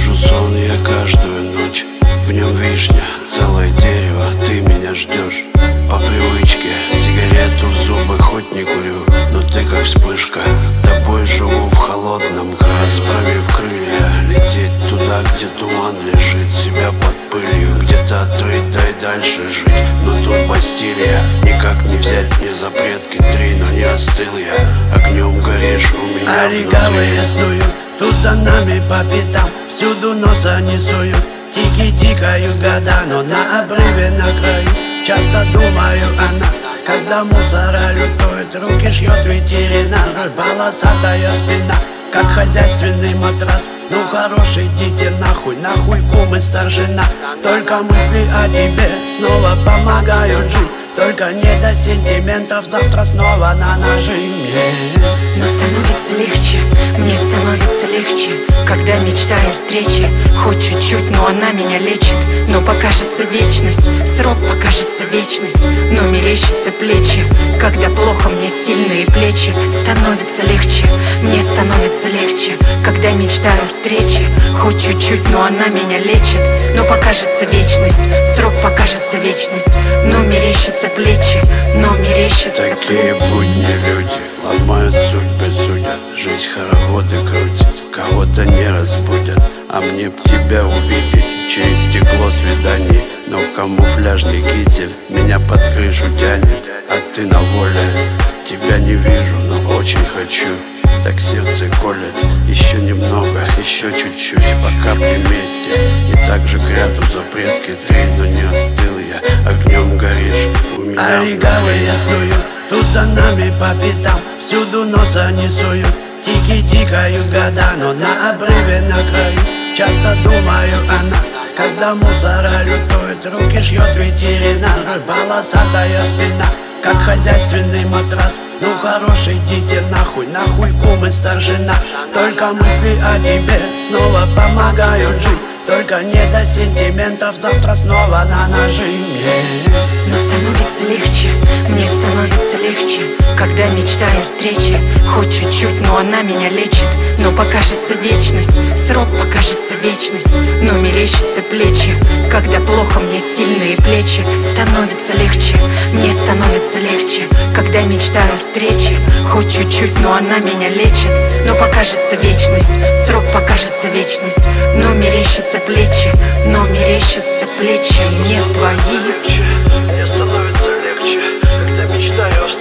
Вижу сон я каждую ночь, в нем вишня, целое дерево, ты меня ждешь. По привычке сигарету в зубы хоть не курю, но ты как вспышка, тобой живу в холодном краю. Расправив крылья, лететь туда, где туман лежит, себя под пылью где-то отрыть, дай дальше жить. Но тут Бастилия, никак не взять мне запретки 3, но не остыл я, огнем горишь у меня Олигархи снуют, тут за нами по пятам, всюду носа не суют. Тики тикают года, но на обрыве на краю. Часто думаю о нас, когда мусора лютует, руки шьет ветеринар, полосатая спина, как хозяйственный матрас. Ну хороший, идите нахуй, нахуй кум и старшина. Только мысли о тебе снова помогают жить. Только не до сентиментов, завтра снова на ножи. Но становится легче, мне становится легче, когда мечтаю о встрече. Хоть чуть-чуть, но она меня лечит. Но покажется вечность, срок покажется вечность. Но мерещатся плечи, когда плохо, мне сильные плечи. Становится легче, мне становится легче, когда мечтаю о встрече. Хоть чуть-чуть, но она меня лечит. Но покажется вечность, срок покажется вечность. Но мерещатся плечи, но мерещатся. Такие будни люди ломают судьбы, судят. Жизнь хороводы крутит, кого-то не разбудят. А мне б тебя увидеть через стекло свиданий. Но камуфляжный китель меня под крышу тянет. А ты на воле, тебя не вижу, но очень хочу. Так сердце колет, еще немного, еще чуть-чуть, пока при месте. И так же к ряду запретки 3, но не остыл я, огнем горишь у меня. Олигархи снуют, тут за нами по пятам, всюду носа не суют. Тики тикают года, но на обрыве на краю. Часто думаю о нас, когда мусора лютует, руки шьет ветеринар, полосатая спина, как хозяйственный матрас. Ну хороший, идите нахуй, нахуй кум и старшина. Только мысли о тебе снова помогают жить. Только не до сентиментов, завтра снова на ножи. Но становится легче, мне становится легче, когда мечтаю о встрече. Хоть чуть-чуть, но она меня лечит. Но покажется вечность, срок покажется вечность. Но мерещатся плечи, когда плохо, мне сильные плечи. Становится легче, мне становится легче, когда мечтаю о встрече. Хоть чуть-чуть, но она меня лечит. Но покажется вечность, срок покажется вечность. Но мерещатся плечи, но мерещатся плечи мне твои. Мне становится легче, когда мечтаю о